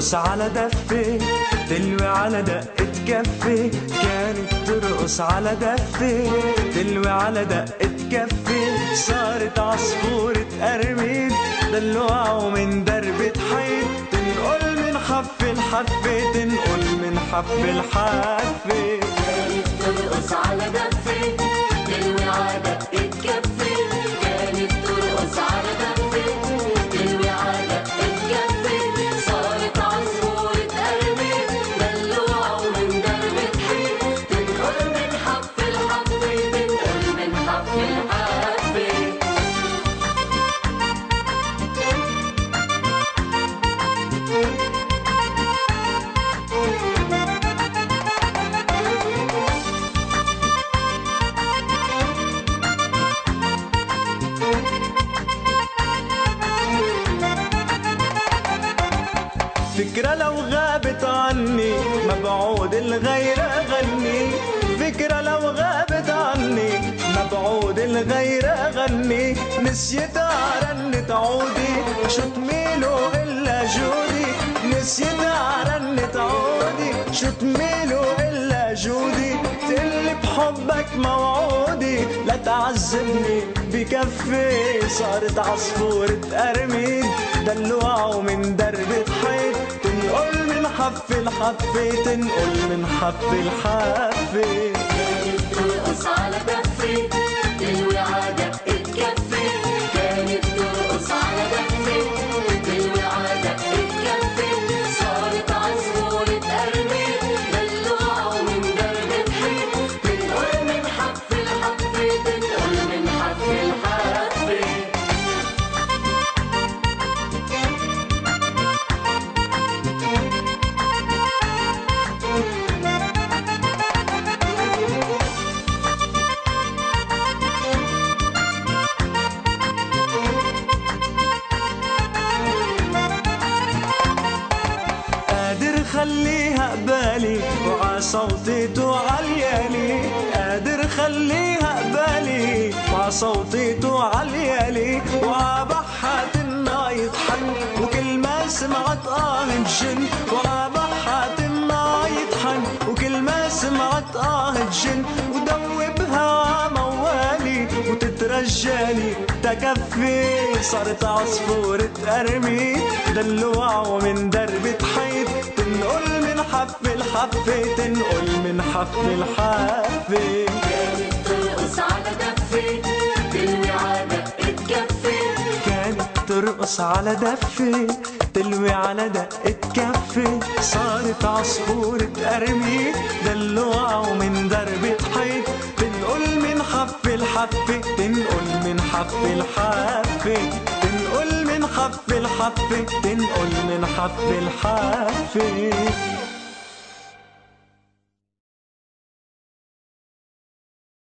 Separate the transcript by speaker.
Speaker 1: ترقص على دفة تلوي على دقة كفة، كانت ترقص على دفة تلوي على دقة كفة، صارت عصفورة قرميد دلوعة ومن دربة حيط، تنقل من حفة لحفة تنقل من حفة لحفة.
Speaker 2: كانت ترقص على دفة تلوي على دقة كفة، كانت ترقص على دفة تلوي على دقة كفة، صارت عصفورة قرميد دلوعة ومن دربة حيط، تنقل من حفة لحفة تنقل من حفة لحفة.
Speaker 1: فكرة لو غابت عني ما بعود الغير أغني، فكرة لو غابت عني ما بعود الغير أغني، نسيتها رنت عودي شو تميلوا إلا جودي، نسيتها رنت عودي شو تميلوا إلا جودي، تقلي بحبك موعودي لا تعذبني بكفي، صارت عصفورة قرميد دلوعة ومن دربة حيط، تنقل من حفة لحفة تنقل من حفة لحفة.
Speaker 2: كانت ترقص على دفة تلوي على دقة كفة، كانت ترقص على دفة تلوي على دقة كفة، صارت عصفورة قرميد دلوعة ومن دربة حيط، تنقل من حفة لحفة تنقل من حفة لحفة.
Speaker 1: قادر خليها قبالي وع صوتيته عاليالي، قادر خليها قبالي وع صوتيته عاليالي، وع بحات النايط حن وكل ما سمعت الجن، وع بحات النايط حن وكل ما سمعت الجن، ودوبها موالي وتترجاني تكفي، صارت عصفورة قرميد دلوعة ومن دربة حيط، تنقل من حفة لحفة تنقل من حفة لحفة.
Speaker 2: كانت ترقص على دفة تلوي على دقة كفة،
Speaker 1: كانت ترقص على دفة تلوي على دقة كفة، صارت عصفورة قرميد دلوعة ومن دربة حيط، تنقل من حفة لحفة تنقل من حفة لحفة تنقل من حفة لحفة تنقل من حفة لحفة.